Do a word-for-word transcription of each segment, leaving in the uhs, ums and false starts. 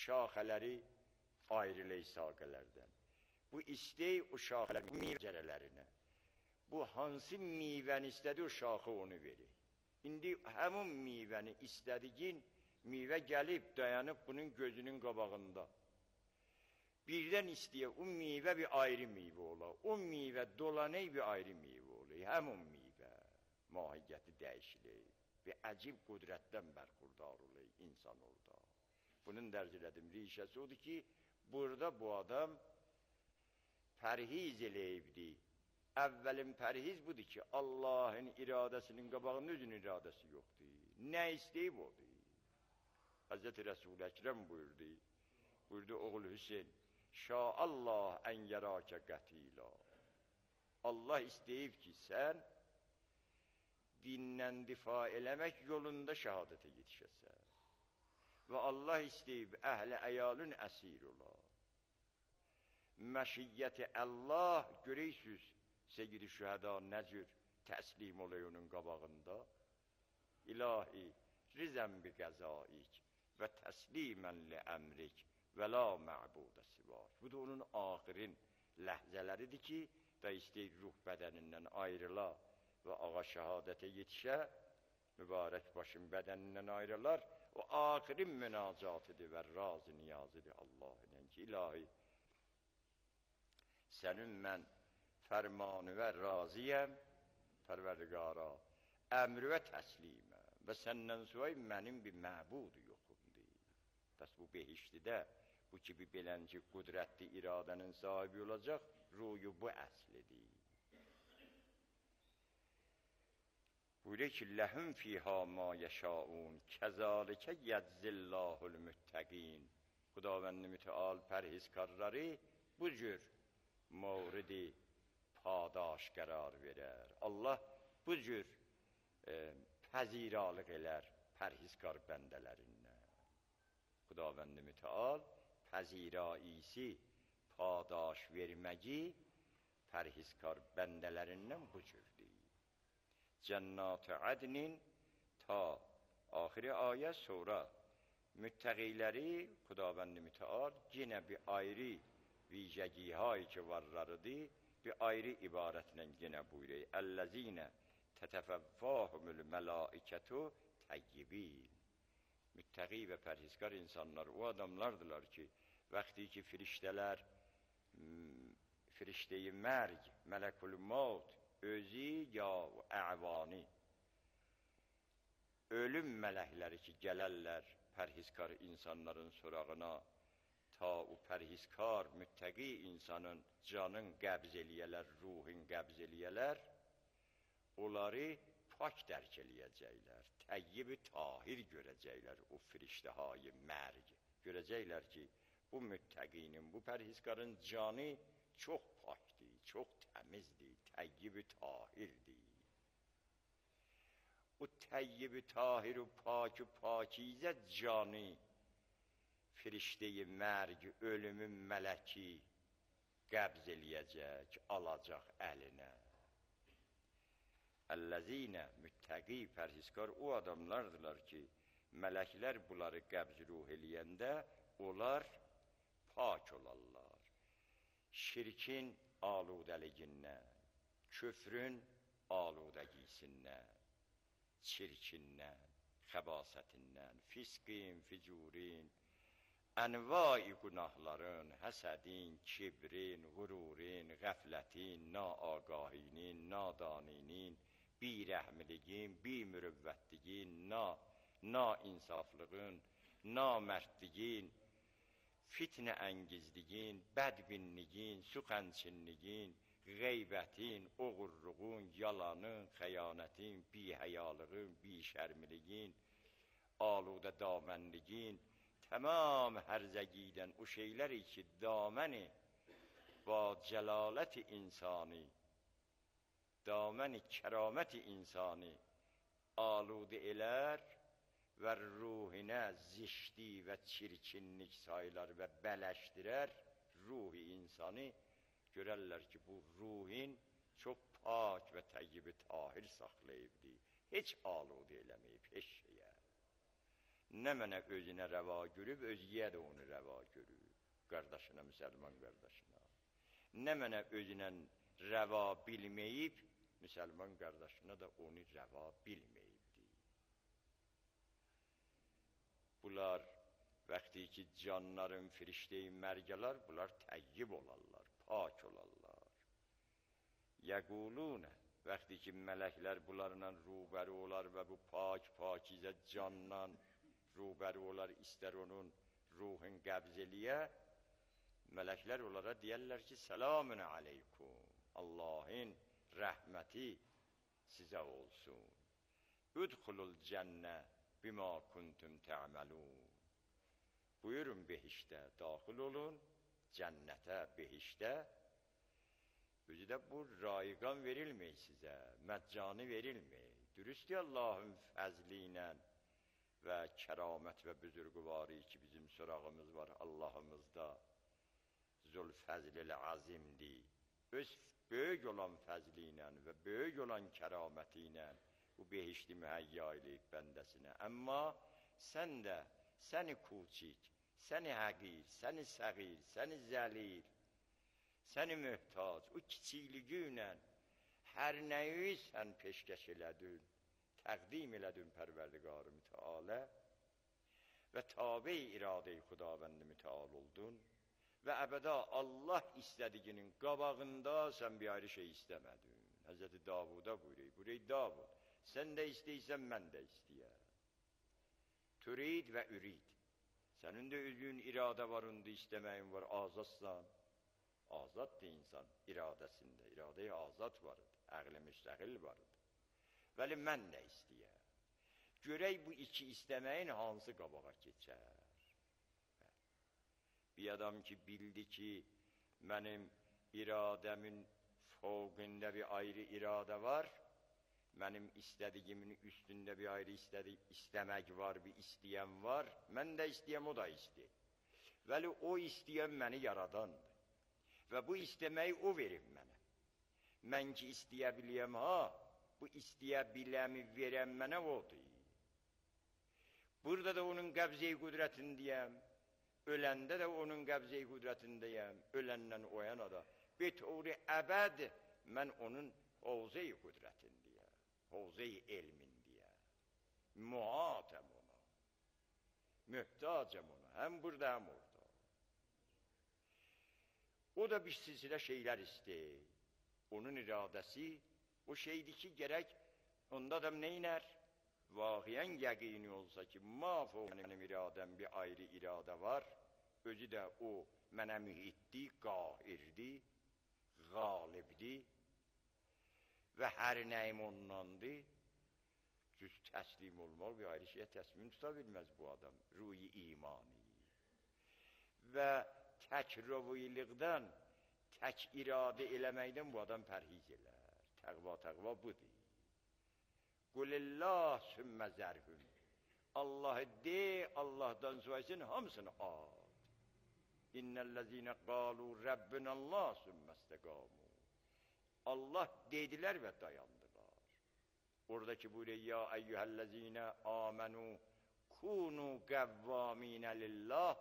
şaxələri ayrılır saqələrdən. Bu istək o şaxələr meyvələrinə. Bu hansı meyvəni istədi o şaxı onu verir. İndi həmin meyvəni istədiyin meyvə gəlib dayanıb bunun gözünün qabağında. Birdən istəyə o meyvə bir ayrı meyvə ola. O meyvə dolanay bir ayrı meyvə ola. Həmin meyvə mahiyyəti dəyişilir. Bir əcib qudrətdən bərxurdar olur insan orada. Bunun dərc elədim rişəsi odur ki, burada bu adam pərhiz eləyibdi. Əvvəlin pərhiz budur ki, Allahın iradəsinin qabağında özün iradəsi yoxdur. Nə istəyib odur? Həzrəti Rəsul-i Əkrəm buyurdu, buyurdu oğul Hüseyin, şəallah ən yərəkə qətila. Allah istəyib ki, sən dindən difa eləmək yolunda şəhadətə yetişəsən. Və Allah istəyib əhl-i əyalın əsir ola. Məşiyyəti Allah görəysiniz, sevgili şühəda nəcür təslim olay onun qabağında. İlahi, rizən bi qəzaik və təslimən li əmrik və la mə'budə sivak. Bu da onun axirin ləhzələridir ki, da istəyir ruh bədənindən ayrıla və ağa şəhadətə yetişə, mübarək başın bədənindən ayrılar, o axirin münacatıdır və razı niyazıdır Allah'ın ki, ilahi, sənin mən fərmanı və raziyəm, pərverdigara, əmri və təsliməm və səndən sonra mənim bir məbudu yoxumdur. Bəs bu behiştidə, bu kimi belənci qudrətli iradənin sahibi olacaq, ruyu bu əslidir. Buyuruyor ki, ləhum fiyha ma yəşaun, kəzalikə yəzzillahul müttəqin. Xudavənd-i müteal pərhizkarları bu cür mvridi padaş qərar verər. Allah bu cür e, pəziralıq elər pərhizkar bəndələrindən. Xudavənd-i müteal pəziraisi padaş verməci pərhizkar bəndələrindən bu cürdür. Cənnat-ı ədnin ta axiri ayə sonra müttəqiləri Xudavənd-i müteal yenə bir ayrı vicəgihay ki varlarıdır, bir ayrı ibarətlə yenə buyuruyor. Əl-ləzinə tətəfəvvahumul mələikətu təyyibin. Müttəqi və pərhizkar insanlar o adamlardılar ki, vaxtı ki firiştələr, firiştəyi mərg, mələkul maut, özü ya əvani, ölüm mələkləri ki gələrlər pərhizkar insanların sorağına, ta o pərhizkar, müttəqi insanın canın qəbz eləyələr, ruhin qəbz eləyələr, onları pak dərk eləyəcəklər, təyyib-i tahir görəcəklər o firiştəhayı mərg. Görəcəklər ki, bu müttəqinin, bu pərhizkarın canı çox pakdir, çox təmizdir, təyyib-i tahirdir. O təyyib-i tahir-u pak-ı pakizə canı, firiştəyi mərg, ölümün mələki qəbz eləyəcək, alacaq əlinə. Əl-ləzinə müttəqi, pərhizkar o adamlardılar ki, mələklər bunları qəbz ruh eləyəndə, onlar pak olarlar. Şirkin aludəligindən, küfrün aludəgisindən, çirkindən, xəbasətindən, fisqin, ficurin, ənvai günahların, həsədin, kibrin, qururin, qəflətin, naagahinin, nadaninin, birəhmiliyin, bimürüvvətliyin, nainsaflığın, namərdliyin, fitnə əngizliyin, bədbinliyin, suxənçinliyin, qeybətin, oğurluğun, yalanın, xəyanətin, bihəyalığın, bişərmiliyin, aludə damənliyin, tamam hərzəgidən o şeyləri ki, daməni və cəlaləti insani, daməni kəraməti insani aludə elər və ruhinə zişdi və çirkinlik sayılar və bələşdirər ruhi insanı, görərlər ki, bu ruhin çox pak və təyyib-i tahir saxlayıbdır, heç aludə eləməyib, heç şeyə. Nə mənə özünə rəva görüb, özgəyə də onu rəva görüb, qardaşına, müsəlman qardaşına. Nə mənə özünə rəva bilməyib, müsəlman qardaşına da onu rəva bilməyibdir. Bunlar, vaxtı ki, canların, firişteyi mərgələr, bunlar təyyib olarlar, pak olarlar. Yəqulunə, vaxtı ki, mələklər bunlarla rubəri olar və bu pak, pakizə candan rubəri olar, istər onun ruhun qəbz eləyə, mələklər onlara deyərlər ki, selamun aleykum, Allahın rəhməti sizə olsun. Udxulul cənnə bima kuntum tə'məlun. Buyurun behişdə, daxil olun, cənnətə, behişdə. Özü də bu rayqan verilmey sizə, məccanı verilmey. Dürüstü Allahın fəzli ilə və kəramət və büzürqüvari ki, bizim sorağımız var Allahımızda, Zülfəzl-i azimdir. Öz böyük olan fəzli ilə və böyük olan kəraməti ilə bu behişti mühəyya eləyib bəndəsinə. Amma sən də, səni kuçik, səni həqir, səni səğir, səni zəlil, səni möhtac, o kiçikliyi ilə hər nəyi sən peşkəş elədin, təqdim elədin Pərverdigar-ı Mütealə və tabi-i iradə-i Xudavənd-i Müteal oldun və əbəda Allah istədiyinin qabağında sən bir ayrı şey istəmədin. Həzrəti Davuda buyuruyor, buyuruyor Davud, sən də istəyirsən, mən də istəyər. Türid və ürid. Sənin də özün iradə var, onda istəməyin var, azadsan. Azaddır insan iradəsində, iradə-i azad vardır, əql-i müstəqil vardır. Vəli mən də istəyər. Görək bu iki istəməyin hansı qabağa keçər. Bir adam ki, bildi ki, mənim iradəmin fövqündə bir ayrı iradə var, mənim istədiyimin üstündə bir ayrı istədi, istəmək var, bir istəyən var, mən də istəyəm, o da istəyir. Vəli o istəyən məni yaradandır və bu istəməyi o verir mənə. Mən ki, istəyə biliyəm, ha, bu istəyə biləmi verən mənə odur. Burada da onun qəbz-i qüdrətindəyəm, öləndə də onun qəbz-i qüdrətindəyəm, öləndən oyana da. Betəuri əbəd mən onun hovz-i qüdrətindəyəm, hovz-i elmindəyəm. Muhatəm ona, möhtacəm ona, həm burada, həm orada. O da bir silsilə şeylər istəyir. Onun iradəsi o şeydir ki, gərək onda da neynər? Vaqiən yəqini olsa ki, maf o mənim iradəm bir ayrı iradə var, özü də o mənə mühitdi, qahirdi, qalibdi və hər nəyim ondandır. Düz təslim olmaq bir ayrı şeyə təslim tuta bilməz bu adam, ruhi imani. Və tək rəviylikdən, tək iradə eləməkdən bu adam pərhiz elər. Təqva, təqva budur. Qulillah sümmə zərhün. Allah de, Allah'dan soyasın hamısını al. İnnellezine qalu Rabbinallah sümmestekamu. Allah dediler ve dayandılar. Oradaki buyuruyor ya eyyühellezine amenu kunu gevvamine lillah.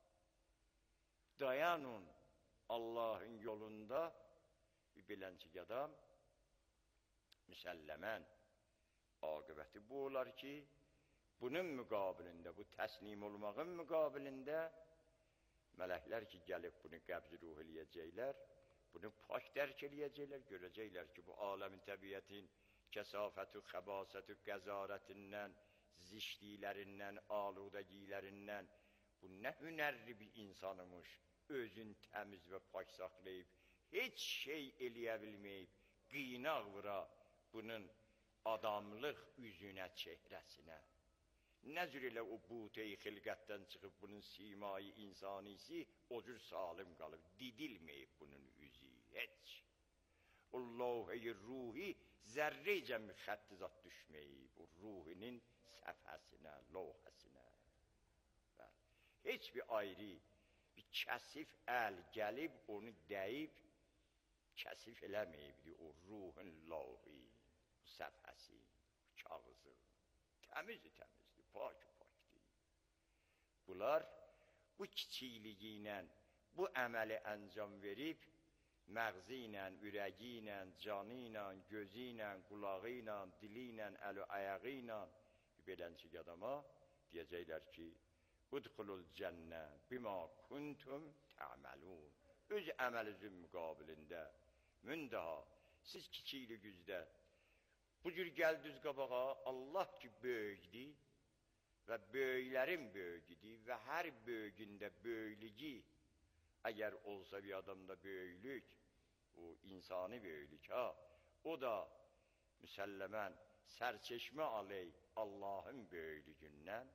Dayanın Allah'ın yolunda. Bir bilençik adam müsellemen akıbeti bu olar ki bunun müqabilində, bu təslim olmağın müqabilində mələklər ki, gəlib bunu qəbz ruh eləyəcəklər, bunu pak dərk eləyəcəklər, görəcəklər ki, bu aləmin təbiyyətin kəsafəti, xəbasəti, qəzarətindən, zişliklərindən, aludəgilərindən bu nə hünərli bir insanımış, özün təmiz və pak saxlayıb, heç şey eləyə bilməyib, qıynaq vura bunun adamlıq üzünə, çehrəsinə. Nə cür elə o buteyi xilqətdən çıxıb bunun simayı insanisi o cür salim qalıb, didilməyib bunun üzü, heç. O lavh-i ruhi zərrəcə müxətti zat düşməyib, o ruhinin səfəsinə, lavhəsinə. Heç bir ayrı, bir kəsif əl gəlib, onu dəyib, kəsif eləməyibdir o ruhun lavhi, səfəsi, kağızı. Təmizdir, təmizdir, pak-pakdir. Bunlar bu kiçikliyi ilə, bu əməli əncam verib, məğzi ilə, ürəyi ilə, canı ilə, gözü ilə, qulağı ilə, dili ilə, əli ayağı ilə beləncə adama deyəcəklər ki, udxulul cənnə bima kuntum tə'məlun. Öz əməlinizin müqabilində, mündəha, siz kiçikliyinizdə bu cür gəldiniz qabağa, Allah ki böyükdir və böyüklərin böyüküdür və hər böyükündə böyüklüyü, əgər olsa bir adamda böyüklük, o insani böyüklük, ha, o da müsəlləmən sərçeşmə aley Allahın böyüklüyündən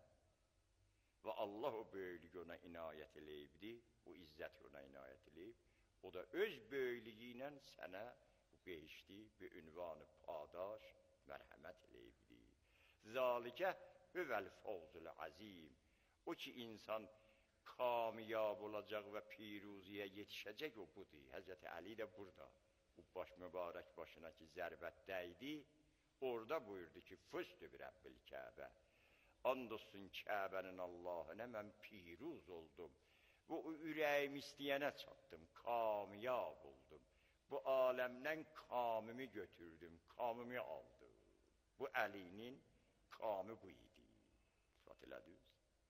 və Allah o böyüklüyü ona inayət eləyibdir, o izzət ona inayət eləyib, o da öz böyüklüyü ilə sənə bu behişti, bu ünvanı padaş, mərhəmət eləyibdir. Zalikə hüvəl fawzul azim. O ki, insan kamiyab olacaq və piruziyə yetişəcək, o budur. Həzrəti Əli də burada. Bu baş mübarək başına ki, zərbət dəydi, orada buyurdu ki, fıstü bir Rəbbil Kəbə. And olsun Kəbənin Allahına, mən piruz oldum. Bu ürəyim istəyənə çatdım, kamiyab oldum. Bu aləmdən kamimi götürdüm, kamimi aldım. Bu Əlinin kamı bu idi. İspat elədiniz.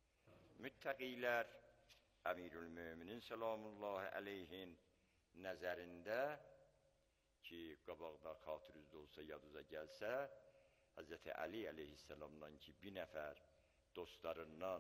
Müttəqilər, Əmirül Möminin selamullahi əleyhin nəzərində ki, qabaqda xatirinizdə olsa, yadınıza gəlsə, Həzrəti Əli əleyhisselamdan ki, bir nəfər dostlarından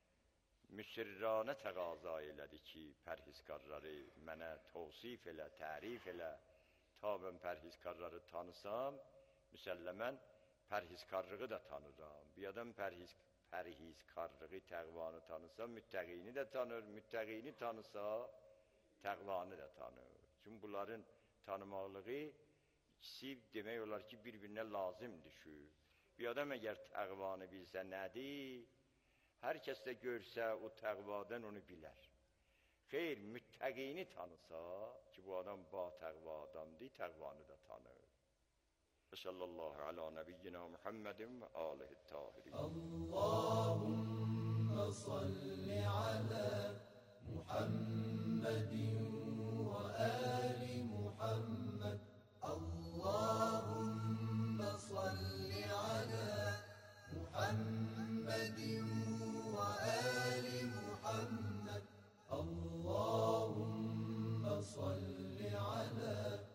müsirranə təqaza elədi ki, pərhizkarları mənə tavsif elə, tərif elə, ta mən pərhizkarları tanısam, müsəlləmən pərhizkarlığı da tanıram. Bir adam pərhiz, pərhizkarlığı, təqvanı tanısa, müttəqini də tanır, müttəqini tanısa, təqvanı da tanır. Çünki bunların tanımaqlığı ikisi demək olar ki, bir-birinə lazım düşür. Bir adam əgər təqvanı bilsə nədir, hər kəs də görsə o təqvadan onu bilər. Xeyr, müttəqini tanısa ki, bu adam ba təqva adamdır, təqvanı da tanır. Və sallallahu ala nəbiyyina Muhammedin və alihi tahirin. Allahümme salli ala Muhammedin və ali Muhammed. Allahümme salli ala Muhammedin ve ali Muhammed. Allahümme salli ala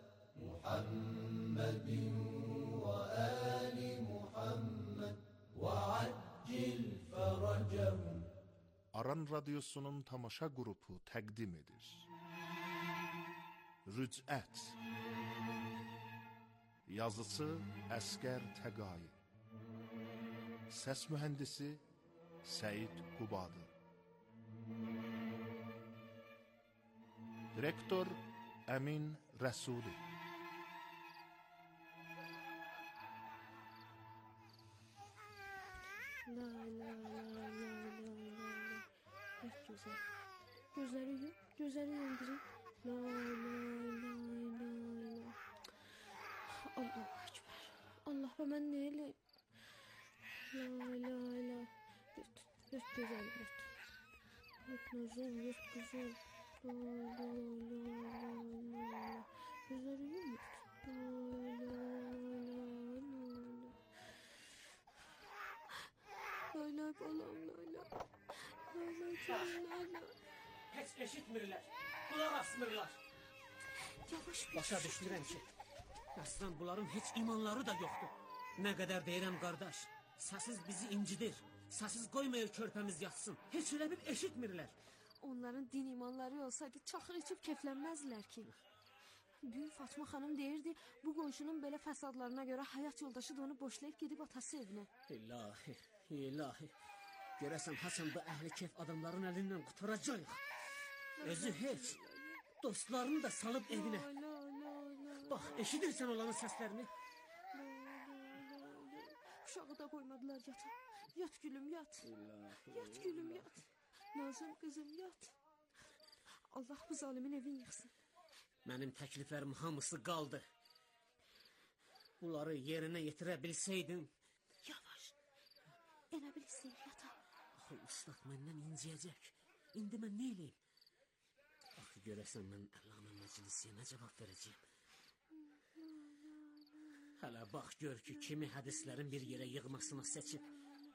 Muhammedin ve ali Muhammed ve accil feracehum. Aran Radyosu'nun tamaşa grubu təqdim edir. Rücət. Yazısı Əskər Təqayi. Səs mühəndisi Səid Qubadı. Direktor Əmin Rəsuli. La la la la la la la. Çok güzel. Gözleri yum, gözleri yumdurun. La la la la la. Allahu Ekber. Allah be ben neyle? La la la. Lüt, lüt güzel, lüt. Lüt nazım, lüt güzel. La la la la la. Gözleri yum, lüt. La la la la. Layla balam layla. Layla canım layla. Heç eşitmirlər, qulaq asmırlar. Yavaş bir Başa düşdürəm ki, əslən bunların heç imanları da yoxdur. Nə qədər deyirəm qardaş, səsiz bizi incidir, səsiz qoymayır körpəmiz yatsın. Heç elə bir eşitmirlər. Onların din imanları olsaydı çaxır içib keflənməzdilər ki. Dün Fatma xanım deyirdi, bu qonşunun belə fəsadlarına görə həyat yoldaşı da onu boşlayıb gedib atası evinə. İlahi, ilahi. Görəsən Hasan bu əhli kef adamların əlindən qutaracaq. Özü heç, dostlarını da salıb evinə. Bax, eşidirsən olanın səslərini? Uşağı da qoymadılar yata. Yat gülüm yat. Yat gülüm yat. Nazım qızım yat. Allah bu zalimin evini yıxsın. Mənim təkliflərim hamısı qaldı. Bunları yerinə yetirə bilsəydin. Yavaş. Enə bilsin yata. Axı ustad məndən inciyəcək. İndi mən nə eləyim? Axı görəsən mən Əllame məclisiyə nə cavab verəcəyim? Hələ bax gör ki, kimi hədislərin bir yerə yığmasına seçib.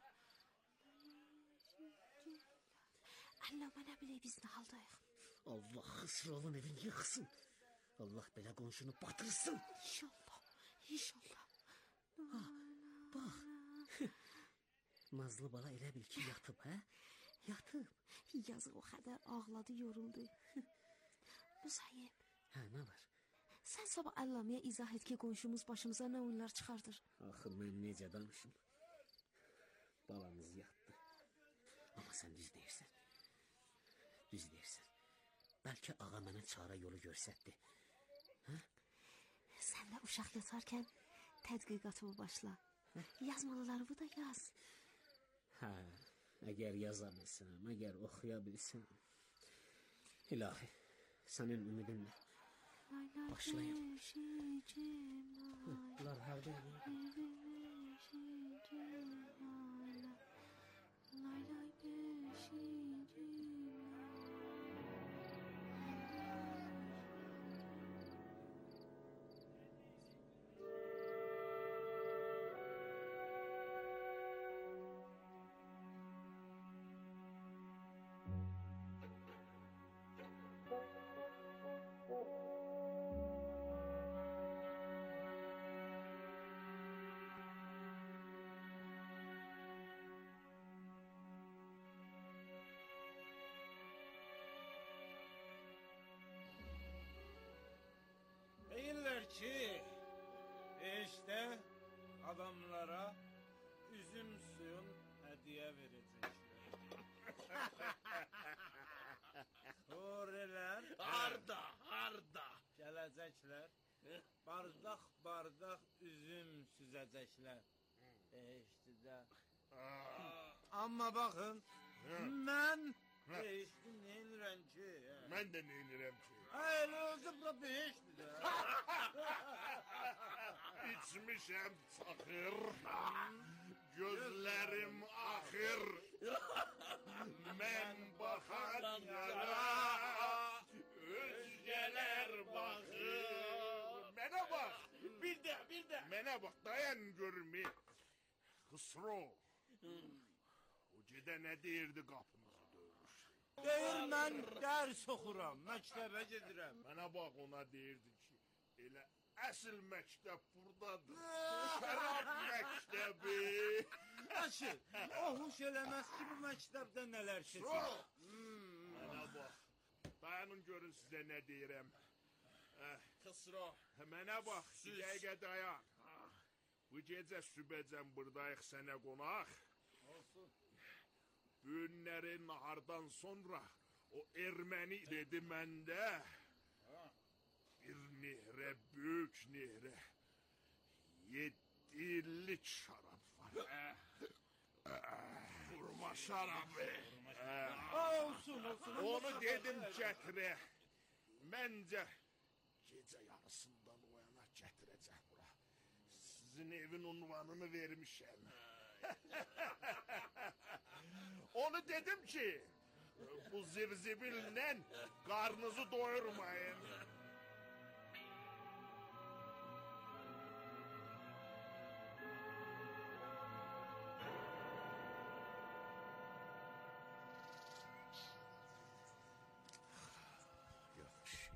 Əllame nə bilək biz nə haldayıq? Allah Xısrovun evini yıxsın. Allah belə qonşunu batırsın. İnşallah, inşallah. Ha, bax. Nazlı bala elə bil ki, yatıb, hə? Yatıb. Yazıq o qədər ağladı, yoruldu. Müsayib. Hə, nə var? Sən sabah Əllameyə izah et ki, qonşumuz başımıza nə oyunlar çıxardır. Axı, mən necə danışım? Balamız yatdı. Amma sən düz deyirsən. Düz deyirsən. Bəlkə ağa mənə çara yolu görsətdi. Hə? Sən də uşaq yatarkən tədqiqatımı başla. Yazmalıları bu da yaz. Hə, əgər yaza bilsəm, əgər oxuya bilsəm. İlahi, sənin ümidinlə. Başlayın. Bunlar harada olur? Deyirlər ki, işte adamlara üzüm suyun hediye verəcəklər. Soreler Harda, harda? gələcəklər, bardak bardak üzüm süzəcəklər. Eştidə. Amma baxın, mən eşti neyirəm ki? Mən də neynirəm ki? Hayır, özü bura beşti də. İçmişəm çaxır, gözlərim axır. Mən baxan yara, özgələr baxır. Mənə bax, bir də, bir də. Mənə bax, dayan görmü. Xısro, o gedə nə deyirdi qapımızı dövmüş. Deyir mən dərs oxuram, məktəbə gedirəm. Mənə bax, ona deyirdi ki, elə əsl məktəb buradadır. Şərab məktəbi. Aşı, o huş eləməz ki, bu məktəbdə nələr keçir. Mənə bax, dayanın görün sizə nə deyirəm. Xısro. Mənə bax, bir dəqiqə dayan. Bu gecə sübəcən buradayıq sənə qonaq. Olsun. Günləri nahardan sonra o erməni dedi məndə. Bir nehrə, böyük nehrə, yeddi illik şarab var. Vurma şarabı. Olsun, olsun. Onu dedim gətirə. Məncə gecə yarısından oyana gətirəcək bura. Sizin evin unvanını vermişəm. Onu dedim ki, bu zivzibillə qarnınızı doyurmayın. Yaxşı.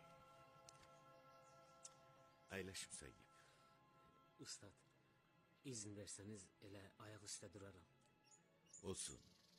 Əyləşib Səyyib. Ustad, izin versəniz elə ayaq üstə duraram. Olsun.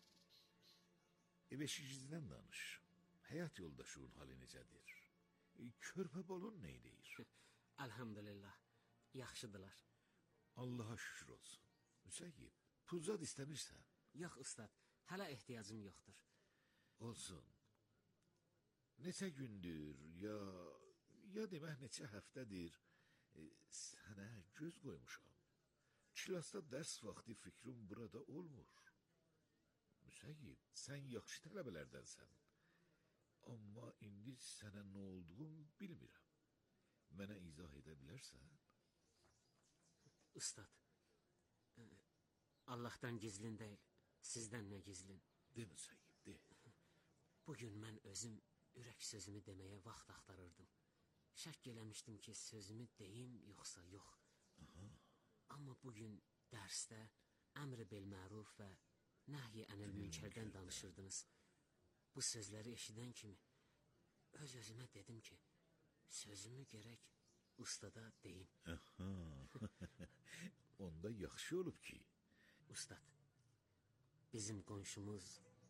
Ev eşicinizdən danış. Həyat yoldaşının hali necədir? Körpə bolun nə deyir? Elhamdülillah, yaxşıdırlar. Allaha şükür olsun. Müsəyyib, pulzad istəmirsən? Yox ustad, hələ ehtiyacım yoxdur. Olsun. Neçə gündür, ya ya demək neçə həftədir e, sənə göz qoymuşam. Kilasda dərs vaxtı fikrim burada olmur. Müsəyyib, sən yaxşı tələbələrdənsən. Amma indi sənə nə olduğunu bilmirəm. Mənə izah edə bilərsən? Ustad, e, Allahdan gizlin deyil, Sizdən nə gizlin? De Müsəyyib, de. Bugün mən özüm ürək sözümü deməyə vaxt axtarırdım. Şək eləmişdim ki, sözümü deyim, yoxsa yox. Aha. Amma bugün dərsdə əmr-i bilməruf və nəhy-i ənil münkərdən danışırdınız. Bu sözləri eşidən kimi öz-özümə dedim ki, sözümü gərək ustada deyim. Aha. Onda yaxşı olub ki. Ustad, bizim qonşumuz...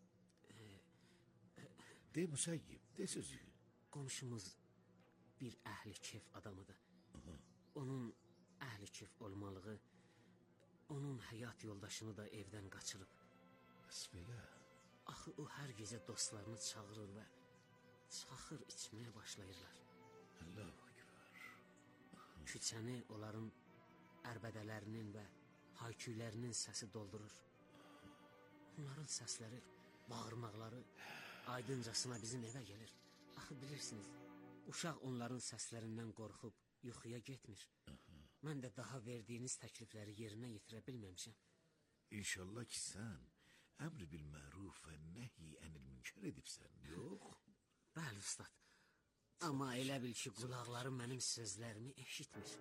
De Müsəyyib, de sözü. Qonşumuz bir əhli keyf adamıdır. Aha. Onun əhli keyf olmalığı, onun həyat yoldaşını da evdən qaçırıb. Bəs belə? Axı o hər gecə dostlarını çağırır və çaxır içməyə başlayırlar. Allahu Ekber. Küçəni onların ərbədələrinin və hayküylərinin səsi doldurur. Onların səsləri, bağırmaqları aydıncasına bizim evə gəlir. Axı bilirsiniz, uşaq onların səslərindən qorxub yuxuya getmir. Aha. Mən də daha verdiyiniz təklifləri yerinə yetirə bilməmişəm. İnşallah ki sən əmr bil məruf və nəhy ənil münkər edibsən, yox? Bəli, ustad. Amma elə bil ki, qulaqları mənim sözlərimi eşitmir.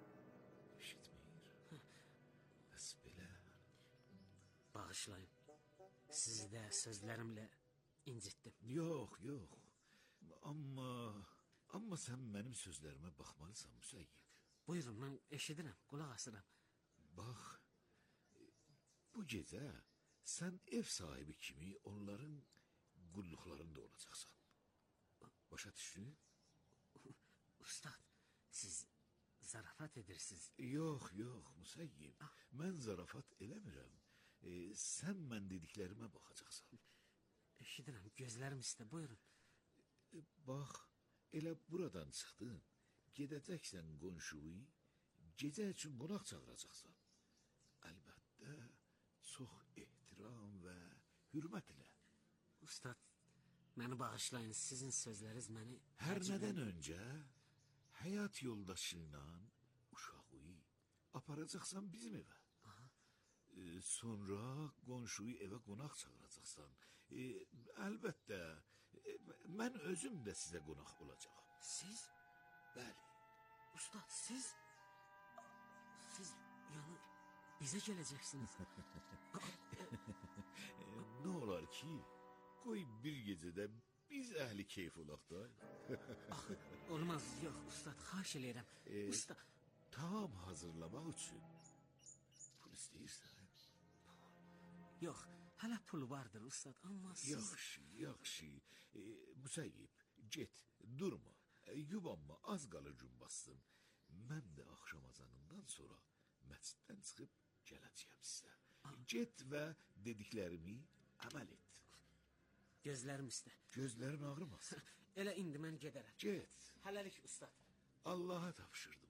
Eşitmir? Bəs belə? Bağışlayın. Sizi də sözlərimlə incitdim. Yox, yox. Amma, amma sən mənim sözlərimə baxmalısan, Müsəyyib. Buyurun, mən eşidirəm, qulaq asıram. Bax, bu gecə sən ev sahibi kimi onların qulluqlarında olacaqsan. Başa düşdün? Ustad, siz zarafat edirsiniz. Yox, yox, Müsəyyib. Ah. Mən zarafat eləmirəm. E, sən mən dediklərimə baxacaqsan. Eşidirəm, gözlərim istə, buyurun. E, bax, elə buradan çıxdın, gedəcəksən qonşuyu, gecə üçün qonaq çağıracaqsan. Əlbəttə, çox ehtiram və hürmət ilə. Ustad, məni bağışlayın, sizin sözləriniz məni... Hər nədən öncə həyat yoldaşı ilə uşağı aparacaqsan bizim evə. E, sonra qonşuyu evə qonaq çağıracaqsan. E, əlbəttə, e, mən özüm də sizə qonaq olacağam. Siz? Bəli. Ustad, siz... Siz, yəni, bizə gələcəksiniz. e, nə olar ki, qoy bir gecədə biz əhli keyf olaq da. Axı, olmaz, yox, ustad, xahiş eləyirəm. E, Ustad... Tam hazırlamaq üçün pul istəyirsən. Yox, hələ pul vardır, ustad, amma siz... Yaxşı, yaxşı. E, Müsəyyib, get, durma, e, yubanma, az qalır gün bassın. Mən də axşam azanından sonra məsciddən çıxıb gələcəyəm sizə. Get və dediklərimi əməl et. Gözlərim istə. Gözlərin ağrımasın. Elə indi mən gedərəm. Get. Hələlik, ustad. Allaha tapşırdım.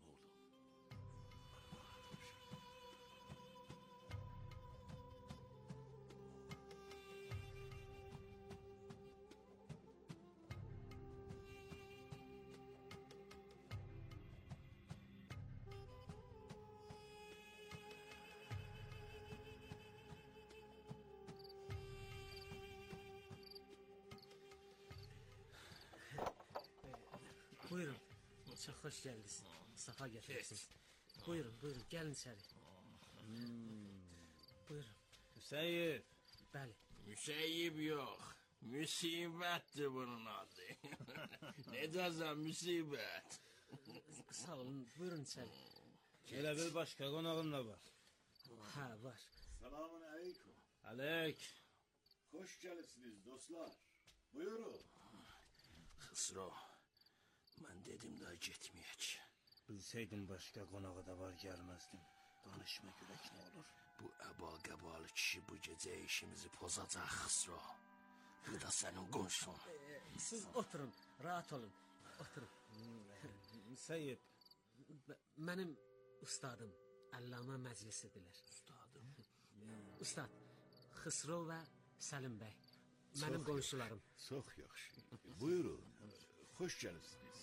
Buyurun, çox xoş gəldiniz, safa gətirirsiniz. Buyurun, buyurun, gəlin içəri. Hmm. Buyurun. Müsəyyib. Bəli. Müsəyyib yox, müsibətdir bunun adı. Necəsən müsibət? Sağ olun, buyurun içəri. Elə bil başqa qonağın da var. Hə, var. Selamun aleyküm. Aleyk. Hoş gəlirsiniz dostlar. Buyurun. Xısro. Mən dedim daha getməyək. Bilsəydin başqa qonağı da var, gəlməzdim. Danışma görək nə olur. Bu əbal-qəbalı kişi bu gecə işimizi pozacaq, Xısro. Bu da sənin qonşun. E, siz oturun, rahat olun. Oturun. Səyyid. Mənim ustadım, Əllamə məclisidirlər. Ustadım? Ustad, Xısro və Səlim bəy. Mənim qonşularım. Çox yaxşı. Buyurun, xoş gəlirsiniz.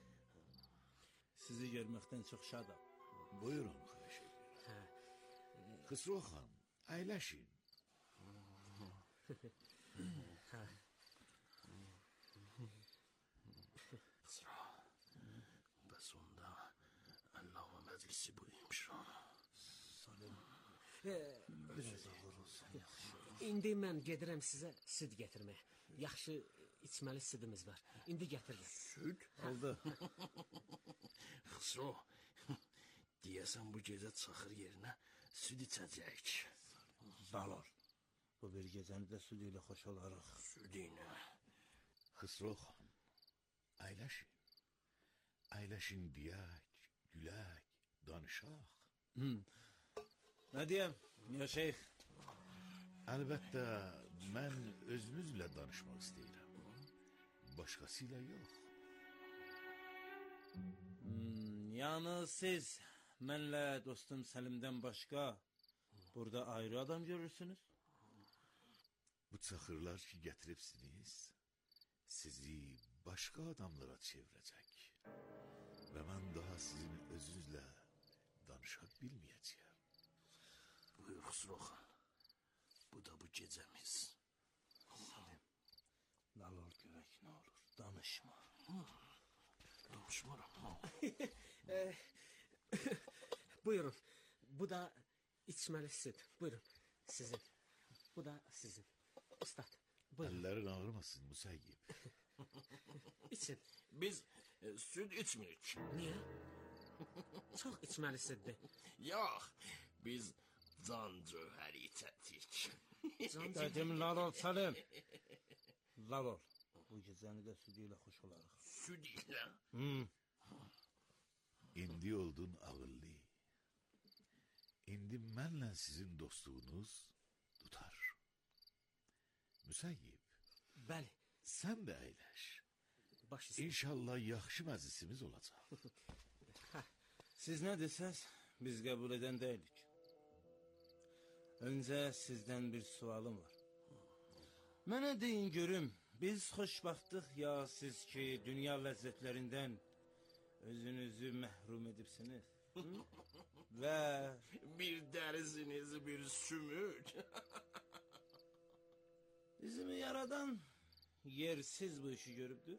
Sizi görməkdən çox şadam. Buyurun, xahiş edirəm. Xısro xan, əyləşin. Hə. Xısra, bəs onda Allah'ın məclisi buymuş. Salim, E, biraz ağır olsun, yaxşı. İndi mən gedirəm sizə süd gətirməyə. Yaxşı içməli südümüz var. İndi gətirirəm. Süd? Oldu. Xısra, deyəsən bu gecə çaxır yerinə süd içəcək. Dalal. Bu bir gecəni də süd ilə xoş olarıq. Süd ilə. Xısro xan, əyləşin. Əyləşin deyək, gülək, danışaq. Nə deyəm, ya şeyx? Əlbəttə, mən özünüzlə danışmaq istəyirəm. Başqasıyla yox. Hmm, yəni siz mənlə dostum Səlimdən başqa burada ayrı adam görürsünüz? Bu çaxırlar ki gətiribsiniz, sizi başqa adamlara çevirəcək. Və mən daha sizin özünüzlə danışa bilməyəcəyəm. Buyur Xısra xan. Bu da bu gecəmiz. Salim, dalal görək nə olur, danışma. Danışmaram. Buyurun. Bu da içməli süd. Buyurun. Sizin. Bu da sizin. Ustad. Buyurun. Əllərin ağrımasın Müsəyyib. İçin. Biz e, süd içmirik. Niyə? Çox içməli süddür. Yox, biz can cövhəri içəcəyik. Dedim Lalol Salim. Lalol, bu gecəni də süd ilə xoş olarıq. Süd ilə? Hmm. İndi oldun ağıllı. İndi mənlə sizin dostluğunuz tutar. Müsəyyib, Bəli. sən də əyləş. Baş üstə. İnşallah yaxşı məclisimiz olacaq. Siz nə desəz, biz qəbul edən deyilik. Öncə sizdən bir sualım var. Mənə deyin görüm, biz xoşbaxtıq ya siz ki, dünya ləzzətlərindən özünüzü məhrum edibsiniz? Hı? Və Bir dərisiniz, bir sümük. bizimi yaradan yersiz bu işi görübdür.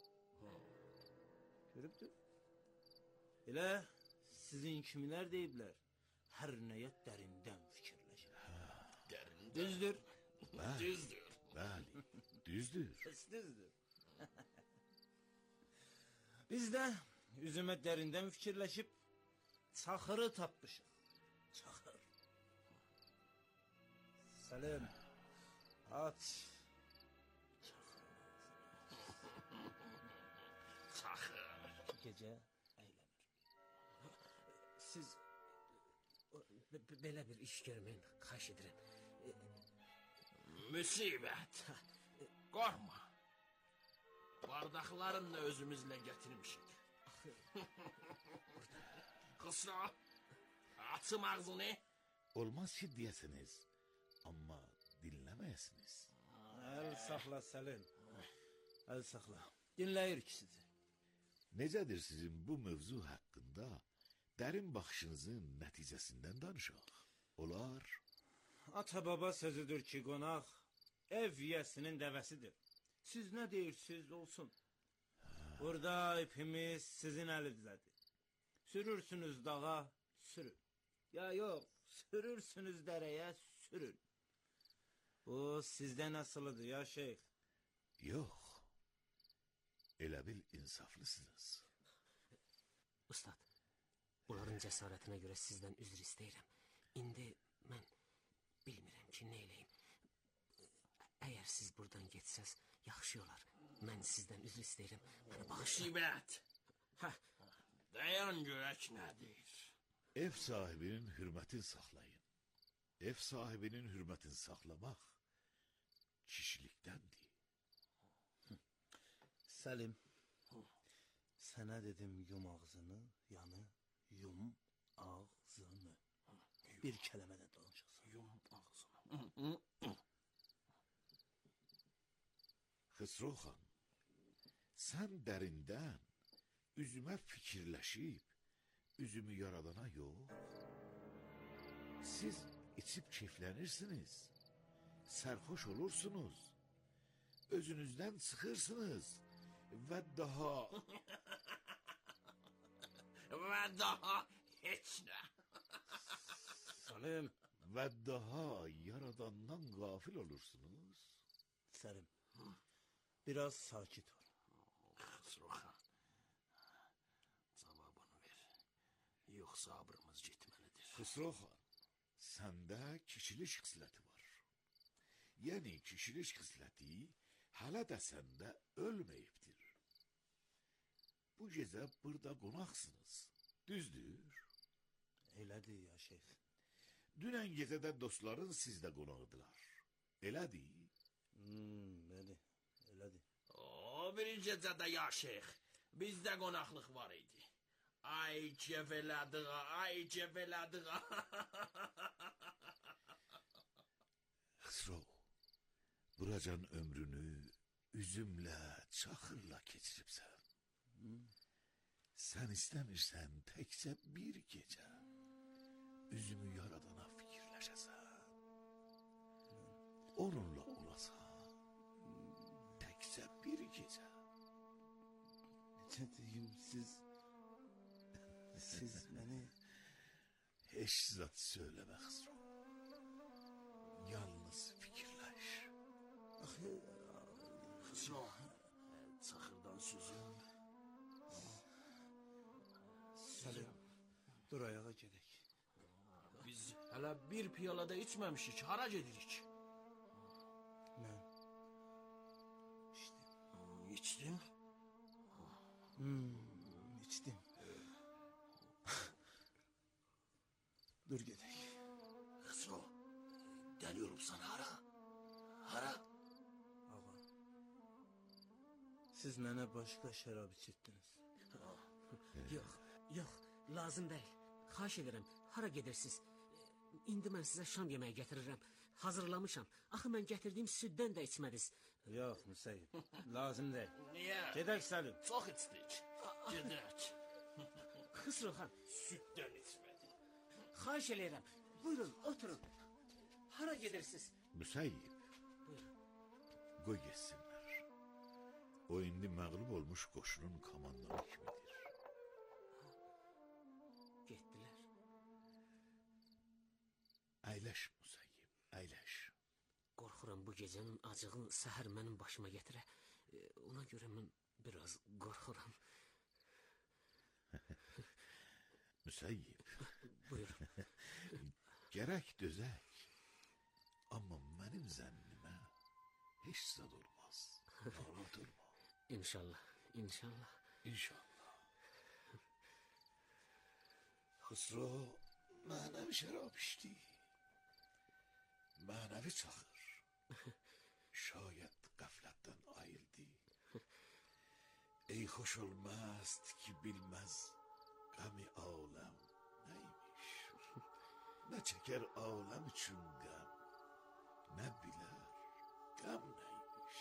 Görübdür. Elə sizin kimilər deyiblər, hər nəyə dərindən fikirləşir. Dərindən. Düzdür. Bəli, Düzdür. bəli, düzdür. Düzdür. Biz də üzümə dərindən fikirləşib çaxırı tapmışıq. Çaxır. Səlim, aç. Çaxır. Gecə əylənir. Siz o, be- be- belə bir iş görməyin. Xahiş edirəm. E, Müsibət. Qorxma. Bardaqlarını da özümüzlə gətirmişik. Xısra, açım ağzını. Olmaz ki deyəsiniz, amma dinləməyəsiniz. Əl saxla Səlim. Əl saxla. Dinləyirik sizi. Necədir sizin bu mövzu haqqında dərin baxışınızın nəticəsindən danışaq? Olar. Ata-baba sözüdür ki, qonaq ev yiyəsinin dəvəsidir. Siz nə deyirsiniz olsun. Burada ipimiz sizin əlinizdədir. Sürürsünüz dağa, sürün. Ya yox, sürürsünüz dərəyə, sürün. Bu sizdən asılıdır ya şeyx. Yox. Elə bil insaflısınız. Ustad, bunların cəsarətinə görə sizdən üzr istəyirəm. İndi mən bilmirəm ki, nə eləyim. Əgər siz buradan getsəz, yaxşı olar. Mən sizdən üzr istəyirəm. Mənə bağışlayın. Müsibət. Hə, Dayan görək nə deyir. Ev sahibinin hürmətini saxlayın. Ev sahibinin hürmətini saxlamaq kişilikdəndir. Səlim, sənə dedim yum ağzını, yanı yum ağzını. Bir kələmə də danışasan. Yum ağzını. Xısro xan, sən dərindən üzümə fikirləşib, üzümü yaradana yox. Siz içib keyflənirsiniz. sərxoş olursunuz, özünüzdən çıxırsınız və daha... və daha heç nə. Salim. Və daha yaradandan qafil olursunuz. Salim, biraz sakit ol. Xısro xan, cavabını ver, yox sabrımız getməlidir. Xısro xan, səndə kişilik xisləti var. Yəni kişilik xisləti hələ də səndə ölməyibdir. Bu gecə burada qonaqsınız, düzdür? Elədir ya şeyx. Dünən gecədə dostların sizdə qonağıdılar, elədir? Hmm, bəli, elədir. O, birinci gecədə ya şeyx, bizdə qonaqlıq var idi. Ay kef elədik, ay kef elədik. Xısro, buracan ömrünü üzümlə, çaxırla keçiribsən. Hmm. Sən istəmirsən təkcə bir gecə üzümü yaradana fikirləşəsən. Onunla olasan, təkcə bir gecə. Necə deyim, siz... Siz məni... Heç zat söyləmə Xısro. Yalnız fikirləş. Axı... Xısro, çaxırdan süzüm. Salim, dur ayağa gedək. Biz hələ bir piyalada içməmişik, hara gedirik? Mən... İçdim. İçdin? Hmm, içdim. Dur gedək. Xısro, gəliyorum sana, hara? Hara? Ağa, siz mənə başqa şərab içirdiniz. Yox, yox, lazım deyil. Xahiş edirəm, hara gedirsiniz? İndi mən sizə şam yeməyi gətirirəm. Hazırlamışam. Axı mən gətirdiyim süddən də içmədiniz. Yox, Müsəyyib, lazım deyil. Niyə? Gedək Salim. Çox içdik. Gedək. Xısro xan, Süddən içmədi. xahiş edirəm. Buyurun, oturun. Hara gedirsiniz? Müsəyyib, Buyurun. qoy geçsinlər. O indi məğlub olmuş qoşunun komandanı kimidir. Getdilər. Əyləş Müsəyyib, əyləş. Qorxuram bu gecənin acığını səhər mənim başıma gətirə. E, Ona görə mən biraz qorxuram. Müsəyyib, Buyurun. gərək dözək. Amma mənim zənnimə heç zad olmaz. Narahat olma. İnşallah, inşallah. İnşallah. Xısro mənəvi şərab içdi. Mənəvi çaxır. Şayət qəflətdən ayıldı. Ey xoş olmazdı ki bilməz qəmi aləm neymiş. Nə çəkər aləm üçün qəm, nə bilər qəm neymiş.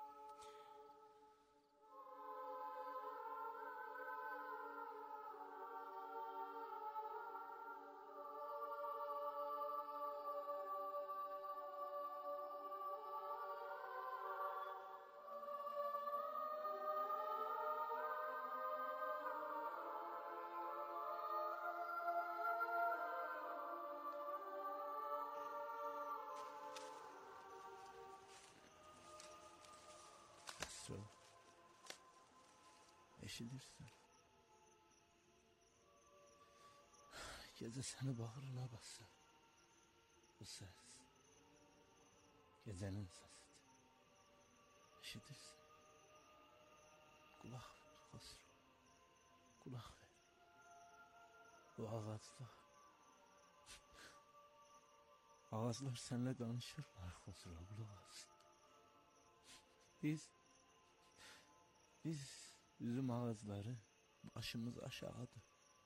Xısro, eşidirsən. Gecə səni bağrına bassa. Bu səs, gecənin səsidir. Eşidirsən. Qulaq ver, Xısro. Qulaq ver. Bu ağaclar. Ağaclar sənlə danışırlar, Xısro, qulaq as. Biz, biz üzüm ağızları, başımız aşağıdır.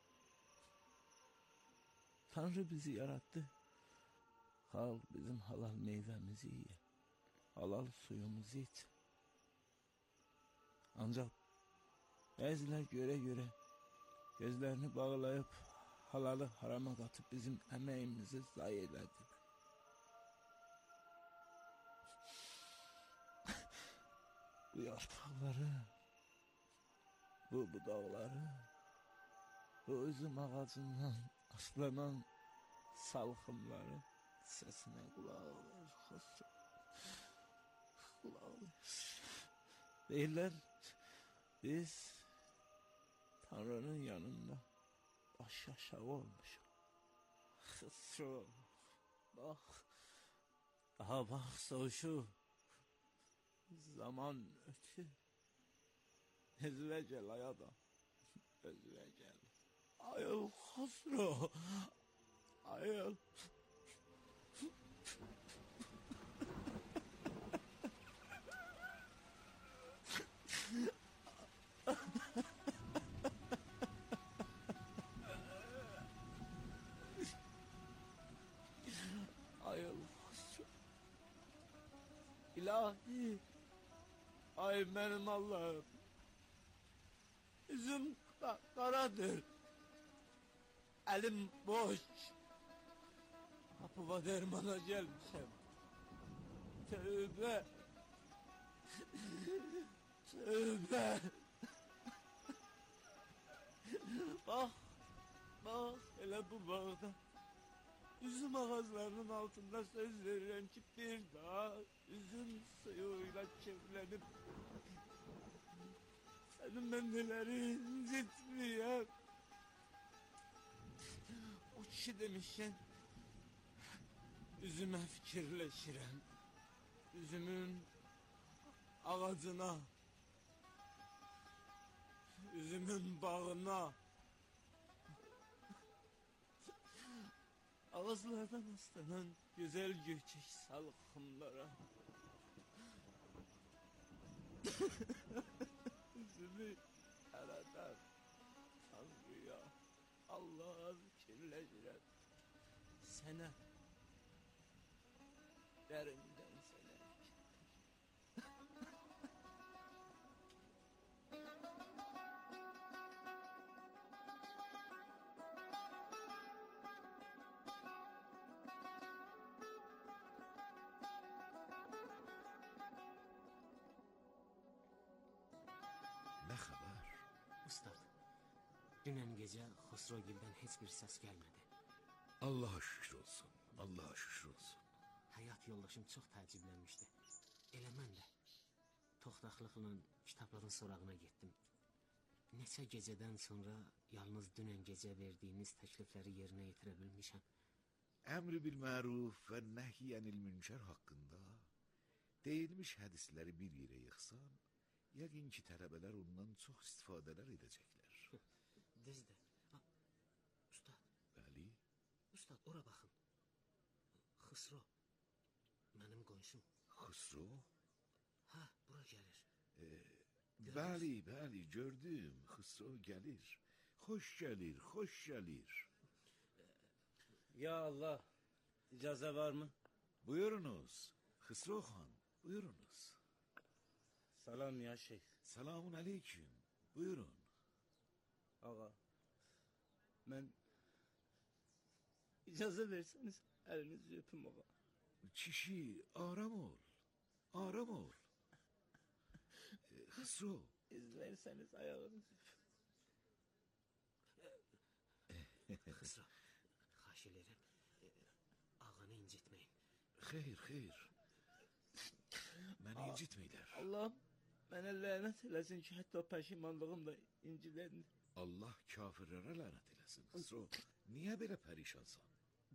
Tanrı bizi yarattı. Xalq bizim halal meyvemizi yiyin. Halal suyumuzu iç. Ancaq bəzilər görə-görə gözlərini bağlayıb halalı harama qatıb bizim əməyimizi zayi elədilər. bu yarpaqları, bu budaqları, bu üzüm ağacından aslanan salxımların səsinə qulaq ver, Xosrow. Qulaq ver. Deyirlər, biz Tanrının yanında baş aşağı olmuşuq. Xosrow, bax, daha bax, soğuşu, zaman ötür. Özüvə gəl, ay adam, özüvə gəl. Ayıl, Xosrow, ayıl. Ayıl, Xosrow. İlahi, ay benim Allah'ım. Yüzüm karadır. Elim boş. Kapıma dermana gelmişim. Tövbe. Tövbe. Bak. Bak hele bu bağda. Üzüm ağızlarının altında söz veririm ki bir daha üzüm suyuyla çevrelenip senin bendeleri incitmeyeyim. O kişi demişken üzüme fikirleşirem. Üzümün ağacına, üzümün bağına, ağızlardan aslanan güzel göçek salkımlara. Üzümü aradan Tanrı'ya, Allah'a fikirleşirem. Sana, derinden sana. Ne haber? Ustad, dünən gecə Xosrowgildən heç bir səs gəlmədi. Allah'a şükür olsun. Allah'a şükür olsun. Həyat yoldaşım çox təəccüblənmişdi. Elə mən də. Toxtaxlıqla kitabların sorağına getdim. Neçə gecədən sonra yalnız dünən gecə verdiyiniz təklifləri yerinə yetirə bilmişəm. Emri bil məruf və nəhyənil münker haqqında deyilmiş hədisləri bir yerə yıxsan, yəqin ki tələbələr ondan çox istifadələr edəcəklər. Düzdür. Ha, ustad. Bəli. Ustad, ora baxın. Xosrow, mənim qonşum. Xosrow? Ha, bura gəlir. Ee, bəli, bəli, gördüm. Xosrow gəlir. Xoş gəlir, xoş gəlir. Ya Allah, icazə var mı? Buyurunuz. Xosrow xan, buyurunuz. Salam ya şeyh. Selamun aleyküm. Buyurun. Ağa, mən icazə verseniz əlinizi öpüm ağa. Kişi, aram ol. Aram ol. Ee, Xosrow. İz verseniz ayağınızı öpüm. Xosrow, xahiş edirəm, ağanı incitməyin. Xeyr, xeyr. Məni incitməylər. Allah'ım mənə lənət eləsin ki, hətta pəşimanlığım da inciləndi. Allah kafirlərə lənət eləsin. Xosrow, niyə belə pərişansan?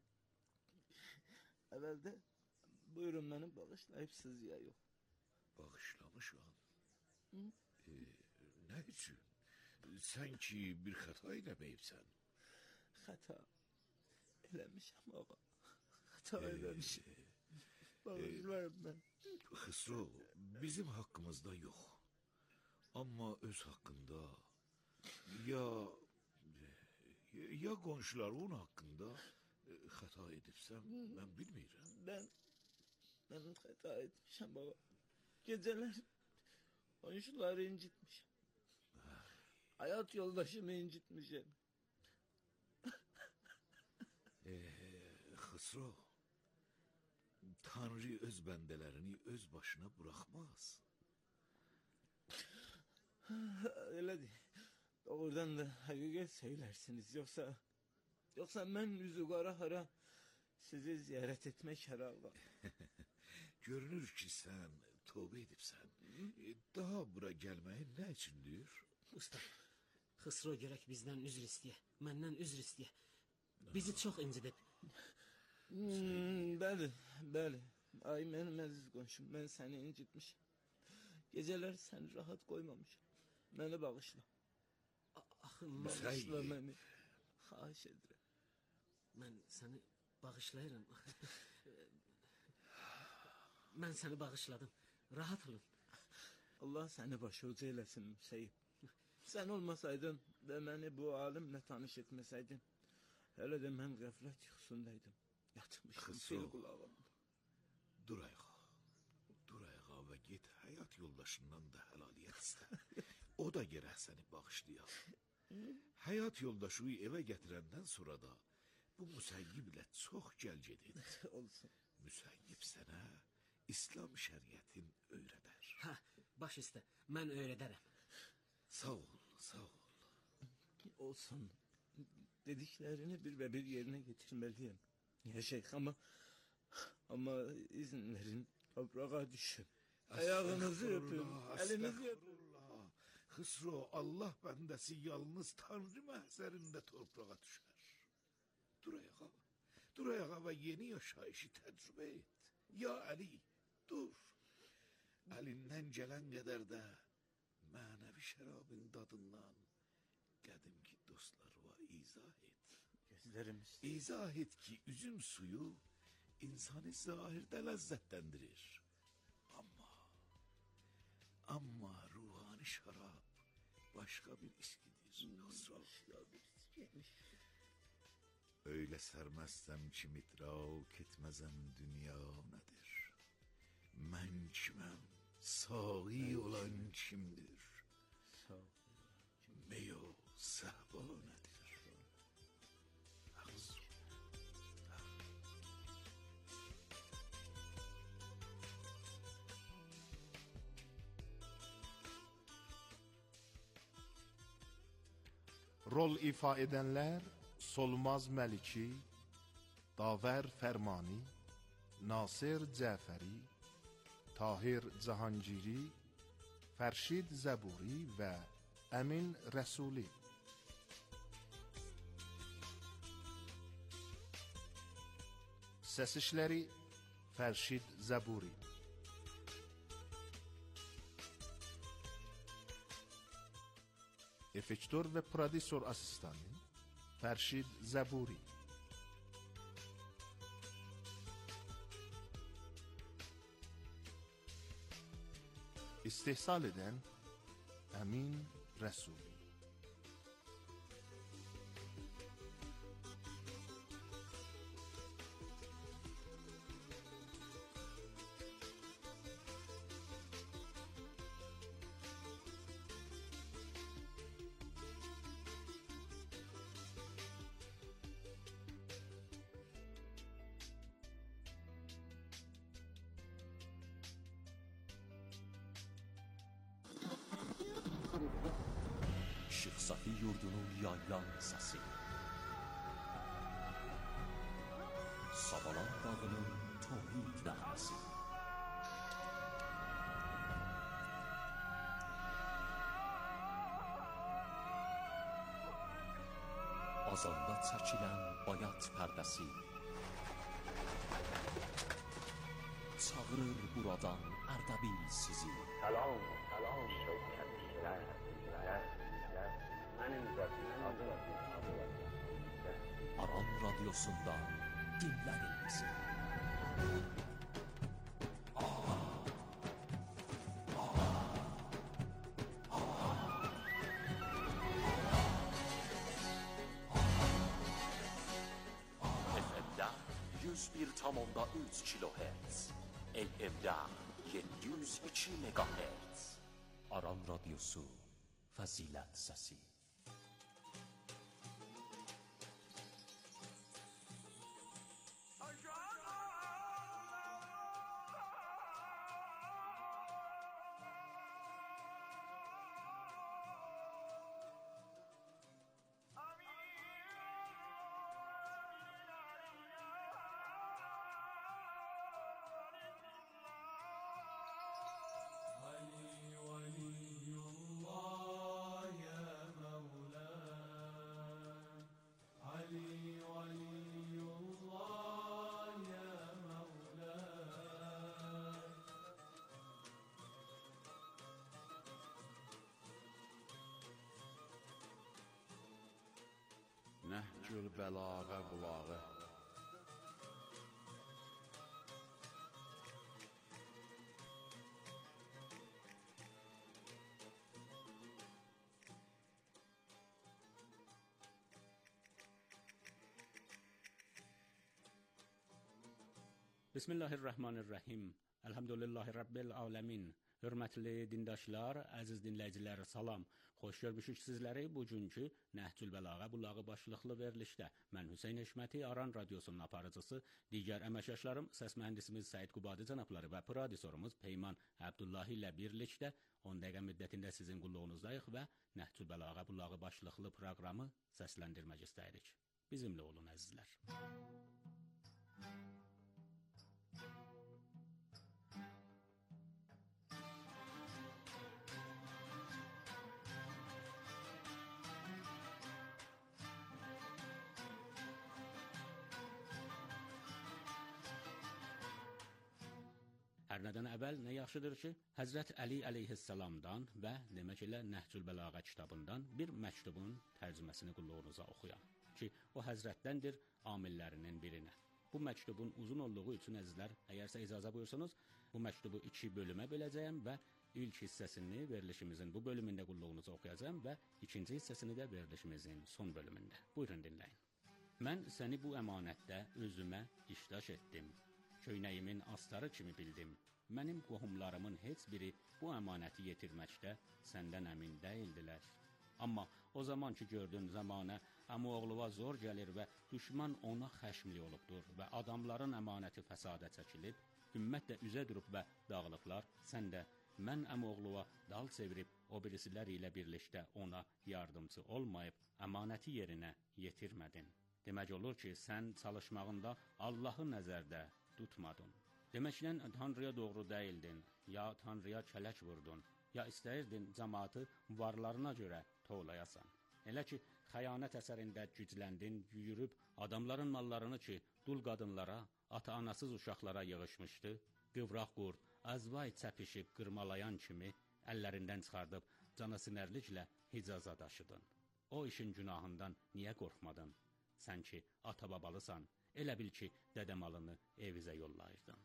Əvvəldə buyurun məni bağışlayıbsınız ya yox. Bağışlamışam. Ee, nə üçün? Sən ki bir xəta eləməyibsən. Xəta eləmişəm ağa. Xəta eləmişəm. Bağışlayın mən. Xosrow, bizim haqqımızda yox. Amma öz haqqında ya ya qonşuların haqqında xəta edibsən, mən bilmirəm. Mən mən xəta etmişəm ağa. Gecələr qonşuları incitmişəm. Hayat yoldaşımı incitmişəm. Ee, Xosrow, Tanrı öz bəndələrini öz başına buraxmaz. belədir. Doğrudan da həqiqət söylərsiniz, yoxsa yoxsa mən üzü qara hara sizi ziyarət etmək qərarı. Görünür ki, sən tövbə edibsən. E, daha bura gəlməyin nə üçündür? Usta, Xısro gərək bizdən üzr istəyə, məndən üzr istəyə. Bizi çox incidib. Hmm, bəli, bəli. Ay mənim əziz qonşum, mən səni incitmişim. Gecələr səni rahat qoymamışam. Məni bağışla. Axı, bağışla məni. Xahiş edirəm. Mən səni bağışlayıram. Mən səni bağışladım. Rahat olun. Allah səni başucu eləsin Müseyib. Sən olmasaydın və məni bu alimlə tanış etməsəydin, hələ də mən qəflət yuxusundaydım. Yatmışdım sel qulağımda. Dur ayağa. Dur ayağa və get həyat yoldaşından da həlaliyyət istə. O da gərək səni bağışlayar. Həyat yoldaşı evə gətirəndən sonra da bu müsəyyiblə çox gəlged edir. Olsun. Müsəyyib sənə İslam şəriətin öyrədər. Hə, baş üstə, mən öyrədərəm. Sağ ol, sağ ol. Olsun. Dediklərini bir və bir yerinə getirməliyəm. Ya şeyx, amma amma izin verin, toprağa düşün. Ayağınızı öpün, əlinizi öpün. Xısro, Allah bəndəsi yalnız Tanrı məhzərində torpağa düşər. Dur ayağa, dur ayağa və yeni yaşayışı təcrübə et. Ya Əli, dur. Əlindən gələn qədər də mənəvi şərabın dadından qədimki dostlarına izah et. Gözlərimiz. İzah et ki, üzüm suyu insanı zahirdə ləzzətləndirir. Amma, amma ruhani şərab başqa bir iskidir. Başqa bir iskidir. Öyle sərməzsəm ki, mitrak etməzəm dünya nədir? Mən kiməm? Sağı olan kimdir? Meyo səhba nədir? Rol ifa edenler Solmaz Məliki, Davər Fərmani, Nasir Cəfəri, Tahir Cahangiri, Fərşid Zəburi və Əmin Rəsuli. Səs işləri Fərşid Zəburi. Efektör və prodüser asistanı Fərşid Zəburi. İstehsal edən Əmin Rəsuli. Işıq Safi yurdunun yaylan səsi, Sabalan dağının tohid nəğməsi, azanda çəkilən bayat pərdəsi, çağırır buradan Ərdəbil sizi. Salam, salam şövkətliklər, mənim adım adım. Aran radyosundan dinləyin bizi. F M'də yüz bir tam onda üç kilohertz, A M'də yeddi yüz iki megahertz. Aran radyosu, fəzilət səsi. Nəhcül Bəlağa Bulağı. Bismillahirrahmanirrahim. Elhamdülillahi Rabbil alemin. Hörmətli dindaşlar, əziz dinləyicilər, salam. Xoş görmüşük sizləri bugünkü Nəhcül Bəlağa Bulağı başlıqlı verilişdə. Mən Hüseyn Eşməti, Aran Radiosunun aparıcısı, digər əməkdaşlarım, səs mühəndisimiz Səid Qubadi cənabları və prodüserimiz Peyman Abdullahi ilə birlikdə on dəqiqə müddətində sizin qulluğunuzdayıq və Nəhcül Bəlağa Bulağı başlıqlı proqramı səsləndirmək istəyirik. Bizimlə olun əzizlər. Hər nədən əvvəl nə yaxşıdır ki, Həzrət Əli əleyhissalamdan və demək elə Nəhcül Bəlağa kitabından bir məktubun tərcüməsini qulluğunuza oxuyam ki, o Həzrətdəndir amillərinin birinə. Bu məktubun uzun olduğu üçün əzizlər, əgərsə icazə buyursanız, bu məktubu iki bölümə böləcəyəm və ilk hissəsini verilişimizin bu bölümündə qulluğunuza oxuyacağım və ikinci hissəsini də verilişimizin son bölümündə. Buyurun dinləyin. Mən səni bu əmanətdə özümə iştaş etdim. Köynəyimin astarı kimi bildim. Mənim qohumlarımın heç biri bu əmanəti yetirməkdə səndən əmin deyildilər. Amma o zaman ki gördün zamanə əmioğluva zor gəlir və düşman ona xəşmli olubdur və adamların əmanəti fəsada çəkilib, ümmət də üzə durub və dağılıblar, sən də mən əmioğluva dal çevirib o birisilər ilə birlikdə ona yardımcı olmayıb, əmanəti yerinə yetirmədin. Demək olur ki, sən çalışmağında Allahı nəzərdə tutmadın. Deməklə Tanrıya doğru deyildin, ya Tanrıya kələk vurdun, ya istəyirdin cəmaatı varlarına görə toğlayasan. Elə ki, xəyanət əsərində gücləndin, yürüb adamların mallarını ki, dul qadınlara, ata-anasız uşaqlara yığışmışdı, qıvraq qurd, azvay çəpişib qırmalayan kimi əllərindən çıxardıb canasinərliklə Hicaza daşıdın. O işin günahından niyə qorxmadın? Sən ki, ata-babalısan, elə bil ki, dədəmalını evizə yollayırdın.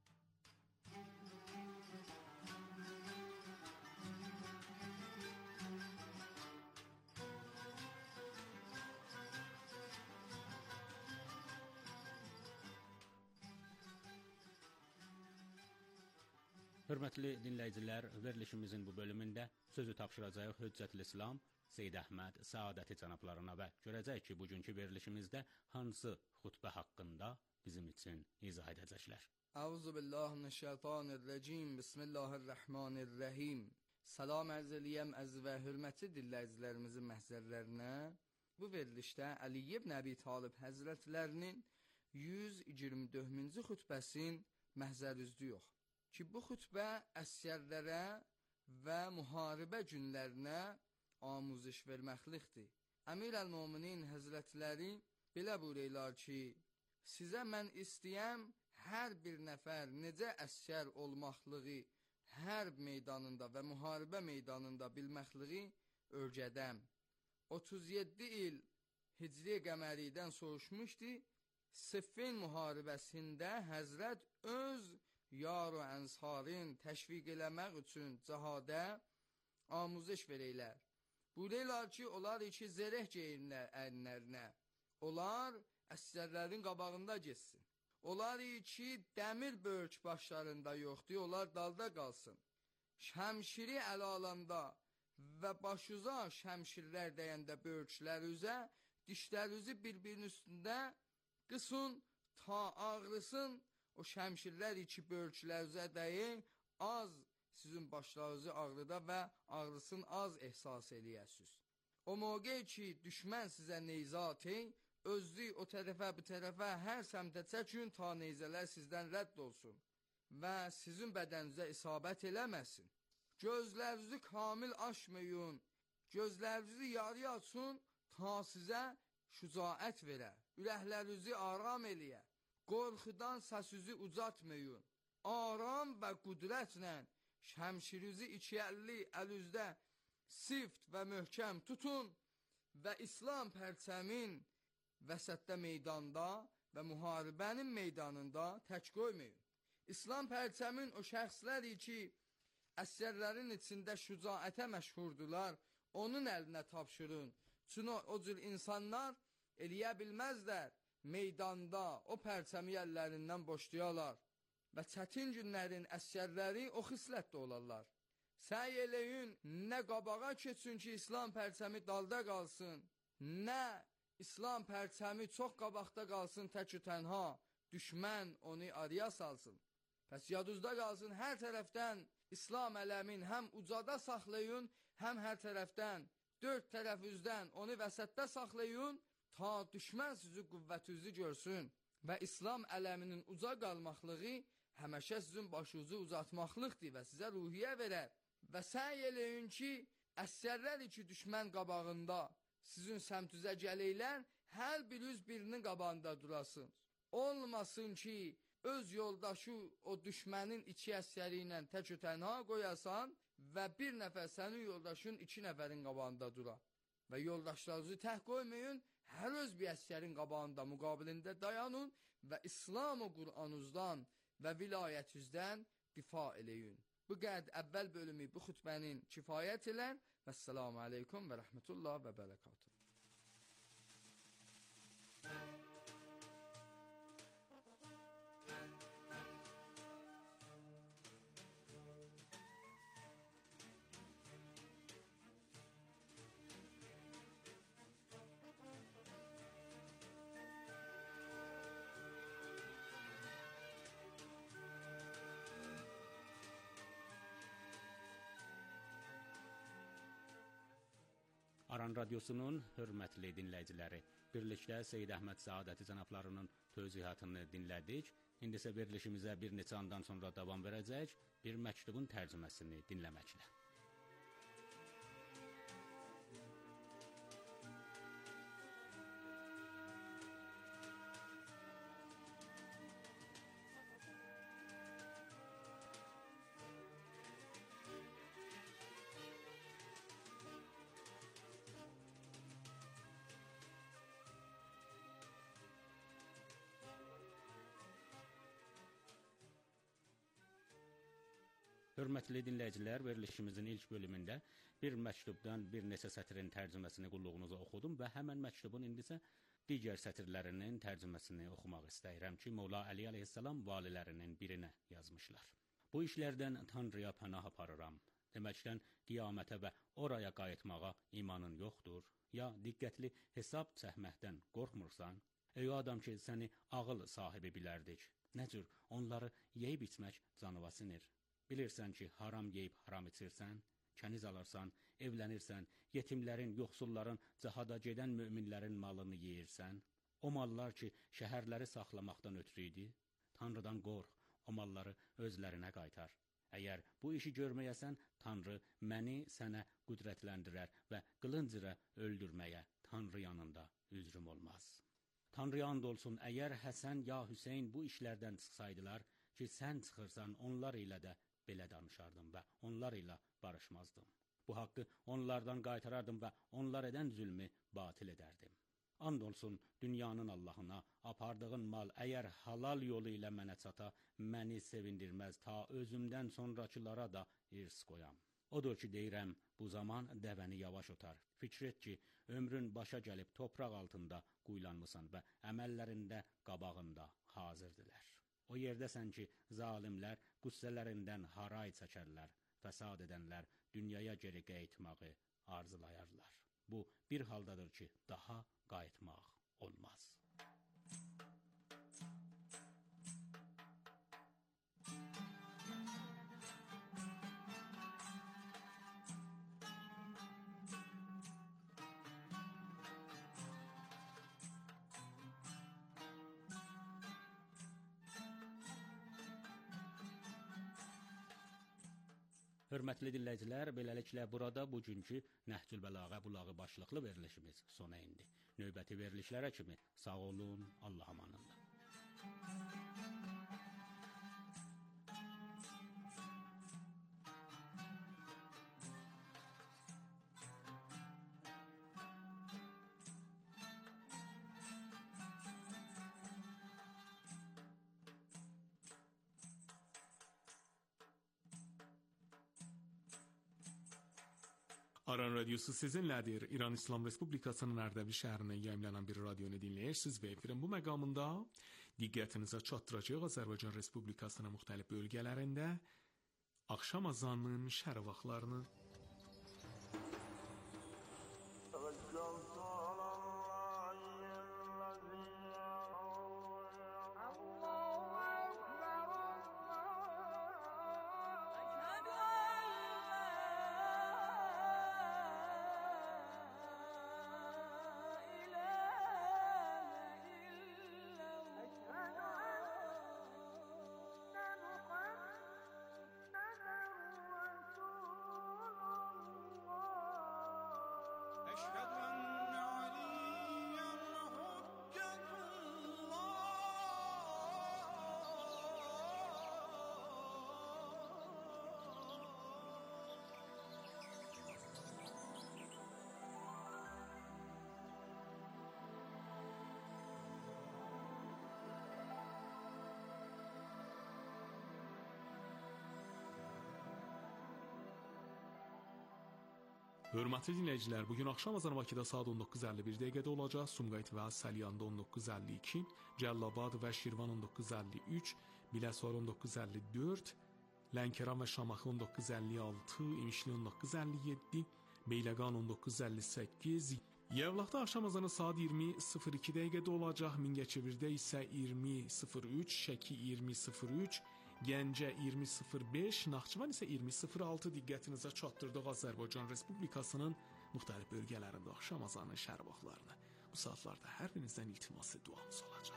Hörmətli dinləyicilər, verilişimizin bu bölümündə sözü tapşıracağıq Hüccətül İslam Seyyid Əhməd Səadəti cənablarına və görəcək ki, bugünkü verilişimizdə hansı xutbə haqqında bizim üçün izah edəcəklər. Əuzu billahi mineşşeytanirracim. Bismillahirrahmanirrahim. Salam ərz eləyəm əziz və hörmətli dinləyicilərimizin məhzərlərinə. Bu verilişdə Əli ibn Əbi Talib Həzrətlərinin yüz iyirmi dördüncü xutbəsin məhzərüzdüyük ki, bu xutbə əsgərlərə və müharibə günlərinə amuzış verməklikdir. Əmir əl-Müminin Həzrətləri belə buyururlar ki, sizə mən istəyəm hər bir nəfər necə əsgər olmaqlığı hərb meydanında və müharibə meydanında bilməkliyi öyrədəm. otuz yeddi il Hicri qəməridən soruşmuşdu, Siffin müharibəsində Həzrət öz yar və ənsarın təşviq eləmək üçün cəhadə amuzış verəylər. Buyururlar ki, onlar iki zərək geyinlər əyinlərinə. Onlar əsgərlərin qabağında geçsin. Onlar iki dəmir bölk başlarında yoxdur, onlar dalda qalsın. Şəmşiri əl alanda və başuza şəmşirlər dəyəndə bölklər üzə, dişlərinizi bir-birinin üstündə qısın, ta ağrısın. O şəmşirlər iki bölklər üzə dəyin, az sizin başlarınızı ağrıda və ağrısın az ehsas eləyəsiniz. O mövqe ki, düşmən sizə neyzatı, özlü o tərəfə, bu tərəfə hər səmtə çəkin, ta neyzələr sizdən rədd olsun və sizin bədəninizə isabət eləməsin. Gözlərinizi kamil açmayın, gözlərinizi yarı açın, ta sizə şücaət verə, ürəklərinizi aram eləyə. Qorxudan səsizi uzatmayın. Aram və qüdrətlə şəmşirinizi iki əlli əlüzdə sift və möhkəm tutun və İslam pərçəmin vəsətdə meydanda və müharibənin meydanında tək qoymayın. İslam pərçəmin o şəxsləri ki, əsgərlərin içində şücaətə məşhurdular, onun əlinə tapşırın. Çünki o cür insanlar eləyə bilməzlər, meydanda o pərçəmi əllərindən boşlayalar və çətin günlərin əsgərləri o xislətdə olarlar. Səy eləyin, nə qabağa keçsin ki, İslam pərçəmi dalda qalsın, nə İslam pərçəmi çox qabaqda qalsın tək tənha, düşmən onu araya salsın. Pəs yadınızda qalsın, hər tərəfdən İslam ələmin həm ucada saxlayın, həm hər tərəfdən, dörd tərəfinizdən onu vəsətdə saxlayın, ta düşmən sizi qüvvətinizi görsün və İslam ələminin uca qalmaqlığı həməşə sizin başınızı uzatmaqlıqdır və sizə ruhiyyə verər. Və səy eləyin ki, əsgərlər ki, düşmən qabağında sizin səmtüzə gələklər, hər biriniz birinin qabağında durasın. Olmasın ki, öz yoldaşı o düşmənin iki əsgəri ilə tək tənha qoyasan və bir nəfər sənin yoldaşın iki nəfərin qabağında dura. Və yoldaşlarınızı tək qoymayın, hər öz bir əsgərin qabağında, müqabilində dayanın və İslam-ı Qur'anınızdan və vilayətinizdən difa eləyin. Bu qəd əvvəl bölümü bu xütbənin kifayət elən və əssalamu aleykum və rəhmətullah və bərəkatuhu. Aran Radyosu'nun hörmətli dinləyiciləri, birlikdə Seyyid Əhməd Səadəti cənablarının tövzihatını dinlədik. İndi isə verilişimizə bir neçə andan sonra davam verəcək, bir məktubun tərcüməsini dinləməklə. Hörmətli dinləyicilər, verilişimizin ilk bölümündə bir məktubdan bir neçə sətrin tərcüməsini qulluğunuza oxudum və həmən məktubun indisə digər sətirlərinin tərcüməsini oxumaq istəyirəm ki, Molla Əli əleyhissalam valilərinin birinə yazmışlar. Bu işlərdən Tanrıya pənah aparıram. Deməkdən qiyamətə və oraya qayıtmağa imanın yoxdur, ya diqqətli hesab çəkməkdən qorxmursan? Ey adam ki, səni ağıl sahibi bilərdik. Nə cür onları yeyib içmək canıva sinir. Bilirsən ki, haram yeyib haram içirsən, kəniz alırsan, evlənirsən, yetimlərin, yoxsulların, cihada gedən möminlərin malını yeyirsən. O mallar ki, şəhərləri saxlamaqdan ötürü idi, Tanrıdan qorx, o malları özlərinə qaytar. Əgər bu işi görməyəsən, Tanrı məni sənə qüdrətləndirər və qılıncıra öldürməyə Tanrı yanında üzrüm olmaz. Tanrıya and olsun, əgər Həsən ya Hüseyn bu işlərdən çıxsaydılar ki, sən çıxırsan, onlar ilə də belə danışardım və onlar ilə barışmazdım. Bu haqqı onlardan qaytarardım və onlar edən zülmü batil edərdim. And olsun dünyanın Allahına, apardığın mal əgər halal yolu ilə mənə çata, məni sevindirməz, ta özümdən sonrakılara da irs qoyam. Odur ki, deyirəm, bu zaman dəvəni yavaş otar. Fikr et ki, ömrün başa gəlib topraq altında quyulanmısan və əməllərində qabağında hazırdılar. O yerdəsən ki, zalimlər qüssələrindən haray çəkərlər, fəsad edənlər dünyaya geri qayıtmağı arzulayarlar. Bu bir haldadır ki, daha qayıtmaq olmaz. Hörmətli dinləyicilər, beləliklə burada bugünkü Nəhcül Bəlağə bulağı başlıqlı verilişimiz sona indi. Növbəti verilişlərə kimi sağ olun, Allah amanında. Aran Radyosu sizinlədir. İran İslam Respublikasının Ərdəbil şəhərində yayımlanan bir radionu dinləyirsiniz və efirin bu məqamında diqqətinizə çatdıracaq Azərbaycan Respublikasının müxtəlif bölgələrində axşam azanının şərq vaxtlarını. Hörmətli dinləyicilər, bugün axşam azanı Bakıda saat on doqquz əlli bir dəqiqədə olacaq. Sumqayıt və Səlyanda on doqquz əlli iki, Cəlilabad və Şirvan on doqquz əlli üç, Biləsuvar on doqquz əlli dörd, Lənkəran və Şamaxı on doqquz əlli altı, İmişli on doqquz əlli yeddi, Beyləqan on doqquz əlli səkkiz. Yevlaxda axşam azanı saat iyirmi sıfır iki dəqiqədə olacaq. Mingəçevirdə isə iyirmi sıfır üç, Şəki iyirmi sıfır üç, Gəncə iyirmi sıfır beş, Naxçıvan isə iyirmi sıfır altı. Diqqətinizə çatdırdıq Azərbaycan Respublikasının müxtəlif bölgələrində axşam azanı şərq vaxtlarını. Bu saatlarda hər birinizdən iltiması duamız olacaq.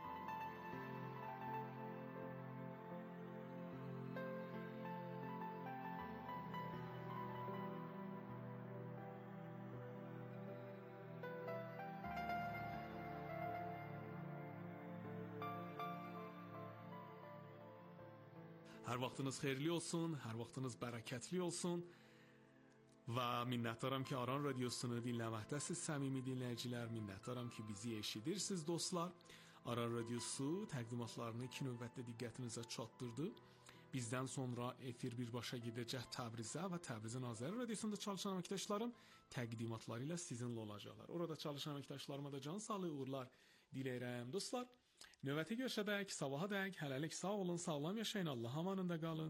Hər vaxtınız xeyirli olsun, hər vaxtınız bərəkətli olsun və minnətdaram ki, Aran Radiosunu dinləməkdəsiz, səmimi dinləyicilər, minnətdaram ki, bizi eşidirsiniz dostlar. Aran Radiosu təqdimatlarını iki növbətdə diqqətinizə çatdırdı. Bizdən sonra efir birbaşa gedəcək Təbrizə və Təbrizin Azəri Radiosunda çalışan əməkdaşlarım təqdimatları ilə sizinlə olacaqlar. Orada çalışan əməkdaşlarıma da can sağlığı uğurlar diləyirəm dostlar. Növbəti görüşədək, sabahadək, hələlik sağ olun, sağlam yaşayın, Allah amanında qalın.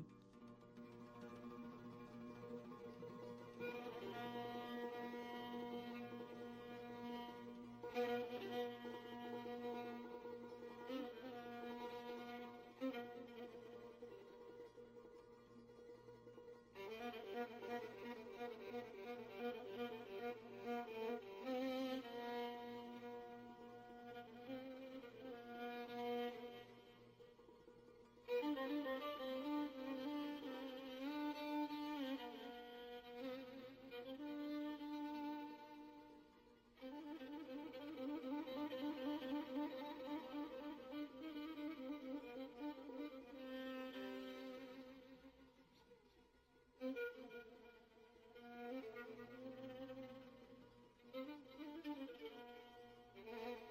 Thank you.